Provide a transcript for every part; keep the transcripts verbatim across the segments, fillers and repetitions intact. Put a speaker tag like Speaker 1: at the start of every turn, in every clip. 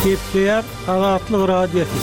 Speaker 1: Kepler Azatlyk radiosu.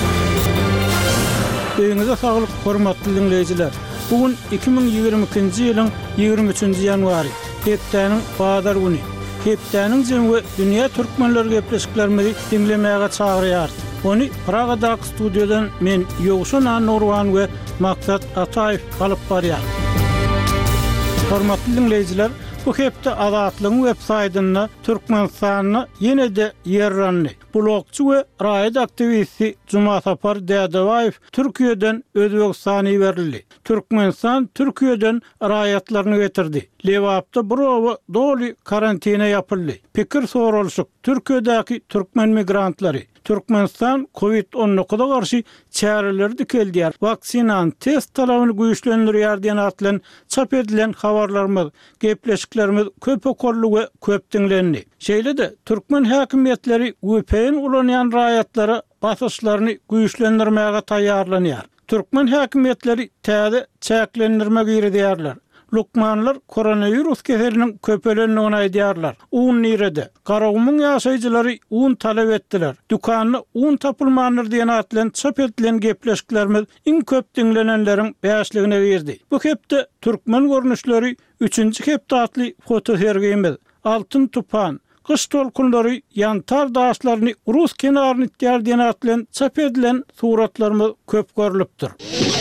Speaker 1: Öňüňize saglyk, hormatly dinleyijiler. Bugün iki bin ýygrimi ikinji ýylyň ýygrimi üçinji ýanwary. Hepdeniň bazar güni. Hepdeniň jemgy dünýä türkmenleri gepleşiklerimizi dinlemäge çagyrýar. Onu Pragadaky studiodan men Ýogşan Nurwan we Maksat Ataýew alyp barýar. Hormatly dinleyijiler, bu hepde Azatlygyň web-saýtyna Türkmenistanyny ýene-de ýerranly blogçy we raýat aktivisti Juma Sapar Dädebaýew Türkiýeden Özbegistana berildi. Türkmenistan Türkiýeden raýatlaryny getirdi. Lewapda birowy doly karantina yapyldy. Pikir sorulşyk Türkiýedäki türkmen migrantlary Türkmenistan Covid on dokuza garşy çäreleri dikildiler. Vaksinany test talabyny güýçlendirýär diýen atlan çap edilen habarlarymyz, gepleşiklerimiz köp okolly we köp dinlendi. Şeýle-de türkmen häkimetleri W P N ulanýan raýatlara basyşlaryny güýçlendirmäge taýýarlanýar. Türkmen häkimetleri täze çäklendirme girýärler. Lukmanlar koronavirus keseliniň köpelendigini aýdýarlar. Un nirede. Garawmyň ýaşaýjylary un talap etdiler. Dukanyny un tapylmandyr diýen atlan çap edilen gepleşiklerimiz iň köp dinlenenleriň bäşligine girdi. Bu hepde türkmen görnüşleri üçinji hepde atly fotosergimiz Altyn tupan Kış tolkunları yantar daşlaryny Rus kenaryny itýär diýen atlan çap edilen suratlarymyz köp görülipdir.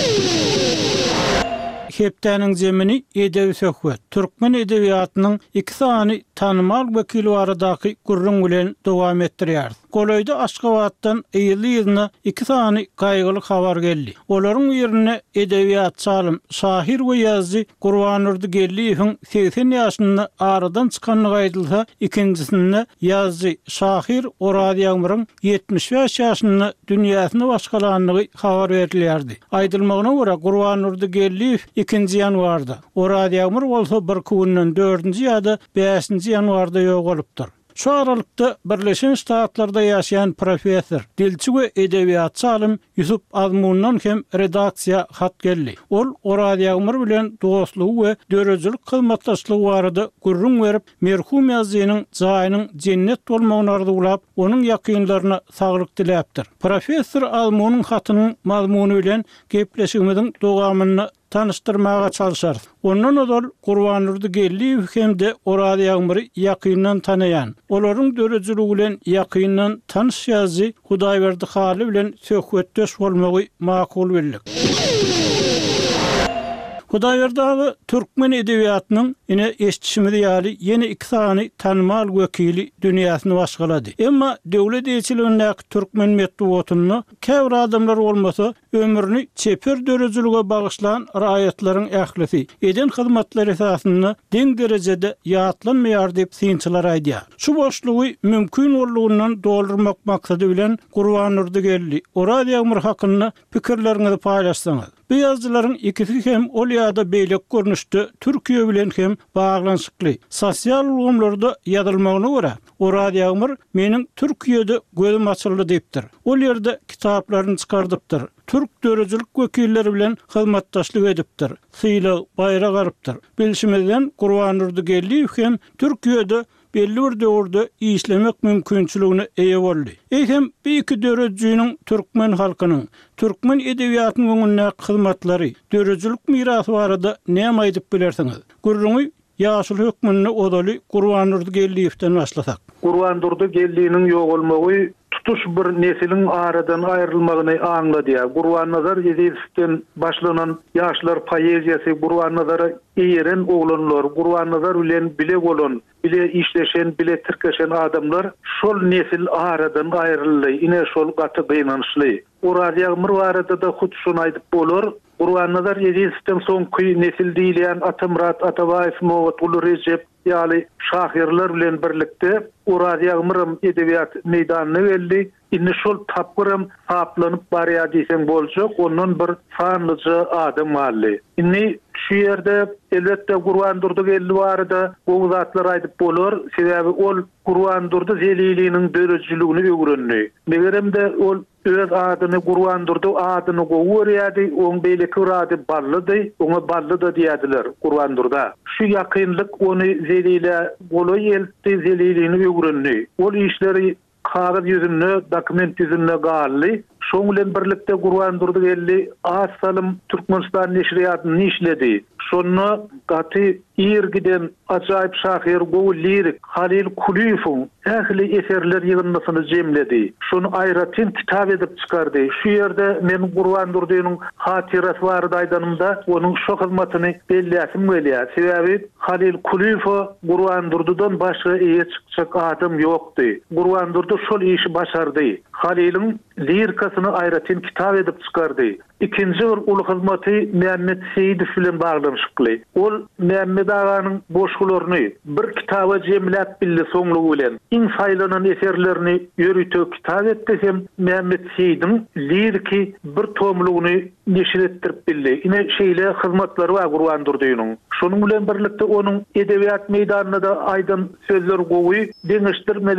Speaker 1: Hepdeniň jemini edebi söhbet. Türkmen edebiýatynyň iki sany tanymal wekili aradaky gurrun bilen dowam etdirýär. Goloýda Aşgabatdan ýyly ýylyna iki sany gaýgyly habar geldi. Olaryň ýerine edebiýat çalym şair we ýazgy Gurbanurdy Gelliýewiň seksen ýaşynda aradan çykanyny gaýdylsa, ikinjisinde ýazgy şair Orad Ýagmyryň ýetmiş beş ýaşynda dünýäsini başgalanlygy habar berilýärdi. Aýdylmagyna görä Gurbanurdy Gelliýew ikinji ýanwarda, Orad Ýagmyr bolsa bir günden dördünji ýa-da beşinji ýanwarda ýok bolupdyr. Şu aralykda Birleşen Ştatlarda ýaşaýan professor, dilçi we edebiýat çalym Ýusup Azmundan hem redaksiýa hat geldi. Ol Orad Ýagmyr bilen dostlugy we dörejilik hyzmatdaşlygy barada gurrun berip, merhum ýazgynyň jaýynyň cennet bolmagyny arzulap, onuň ýakynlaryna saglyk diläpdir. Professor Azmunyň hatynyň mazmuny bilen gepleşigimiziň dowamyny tanıştırmaga çalışar. Ondan odal Gurbanurdy Gelliýew hemde Orad Ýagmyry ýakyndan tanayan, olaryň dörejiligi bilen ýakyndan tanış ýazgy Hudaýberdi Haly bilen söhbetdeş bolmagy makul bildik. Hudaýberdi türkmen edebiýatynyň ine eşitişimiz ýaly ýene iki sany tanymal wekili dünýäsini başgalady. Emma döwlet ýeçiligindäki türkmen medeniýetyny käbir adamlar bolmasa ömrüni çeper dörejilige bagyşlanan raýatlaryň ählisi eden hyzmatlary esasyny deň derejede ýatlanmaýar diýip synçylar aýdýar. Şu boşlugy mümkin bolugyndan doldurmak maksady bilen Gurbanurdy Gelli, Orad Ýagmyr hakyny pikirleriňizi paýlaşsaňyz. Bu ýazgylaryň ikisi hem ol ýa-da beýlek görnüşde Türkiýe bilen hem baglanşykly. Sosial ulgamlarda ýazylmagyna görä, Orad Ýagmyr meniň Türkiýede gözüm açyldy diýipdir. Ol ýerde kitaplaryny çykardypdyr. Türk dörejilik wekilleri bilen hyzmatdaşlyk edipdir. Syýla baýrak arypdyr. Bilşimizden Gurbanurdy Gelliýew hem Türkiýede belli bir döwürde işlemek mümkinçiligine eýe boldy. Eýsem bu iki dörejiňiň türkmen halkynyň, türkmen edebiýatynyň öňünde hyzmatlary, dörejilik mirasy barada näme aýdyp bilersiňiz? Gurruňy ýaşyl hökmüni odaly Gurbanurdy Gelliýewden başlasak.
Speaker 2: Gurbanurdy Gelliýewiň ýok bolmagy tutuş bir neslin aradan ayrılmagyny aňlady. Gurban-Nazar Ýezewden başlanan ýaşlar poeziýasy, Gurban-Nazar eýeren oglanlar, Gurban-Nazar bilen bile bolan, bile işleşen, bile tirkeşen adamlar şol nesil aradan ayryldy. Ine şol gaty gynançly. Orad Ýagmyr barada da hut şunu aýdyp bolar. Gurban-Nazar Ýezewden soňky nesil diýilen Atamrat, Atabaýew, Mowat Ulu Recep ýaly şahirler bilen birlikde Orad Ýagmyr edebiýat meýdanyna geldi. Indi şol tapgyrym saplanyp barýar diýsen boljak, ondan bir sanlyjy adam barly. Indi şu ýerde elbetde Gurbanurdy Gelli barada bu zatlar aýdyp bolar, sebäbi ol Gurbanurdy zeliliğinin dörejiligini öwrendi. Megeremde ol öz adyny Gurbanurdy adyny goýurýardy, oň beýleki rady ballydy, oňa ballydy diýdiler Gurbanurda. Şu ýakynlyk ony zelile boloy eltdi, zeliliğini öwrendi. Ol işleri kağıt yüzünde, dokument yüzünde gally. Şoň bilen birlikde Gurban Durdy geldi. Asalym Türkmenistan neşriýatyny işledi. Şonu gaty ir giden ajaýyp şahyr gowy lirik Halil Kuliýewoň ähli eserler ýygynmasyny jemledi. Şonu aýratyn kitap edip çykardy. Şu ýerde men Gurban Durdynyň hatyrasy bar aýdanymda onuň şo hyzmatyny belläsim gelýär. Sebäbi Halil Kuliýew Gurban Durdydan başga eýe çykjak adam ýokdy. Gurban Durdy şol işi başardy. Halil'in lirikasyny aýratyn kitap edip çykardy. İkinji bir ulu hyzmaty Mehmet Seýidow bilen baglanşykly. Ol Mehmet aganyň boşgularyny bir kitaba jemläp bildi soňlugy bilen. Iň saýlanan eserlerini ýörütip kitap etdim. Mehmet Seýidow liriki bir tomlugyny neşir etdirip bildi. Ine şeýle hyzmatlary bar Gurban Durdynyň. Şonuň bilen birlikde onuň edebiýat meýdanynda da aýdan sözler gowy, deňişdirmeler